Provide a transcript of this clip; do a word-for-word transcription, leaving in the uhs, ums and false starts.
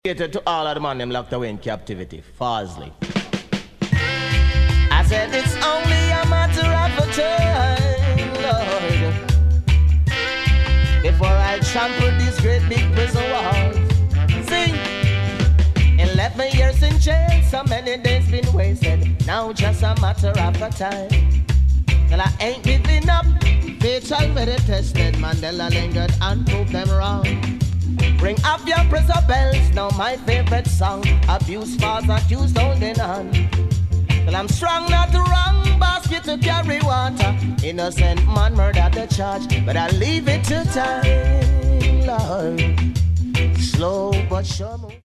To all of the man them locked away in captivity, falsely. I said it's only a matter of a time, Lord, before I trample these great big prison walls. Sing. Eleven years in jail, so many days been wasted. Now just a matter of a time. Well, I ain't giving up. Faith already tested. Mandela lingered and proved them wrong. Bring up your prison bells, now my favorite song. Abuse falls, accused holding on. Well, I'm strong, not the wrong basket to carry water. Innocent man murdered the charge, but I leave it to time, Lord. Slow but sure move.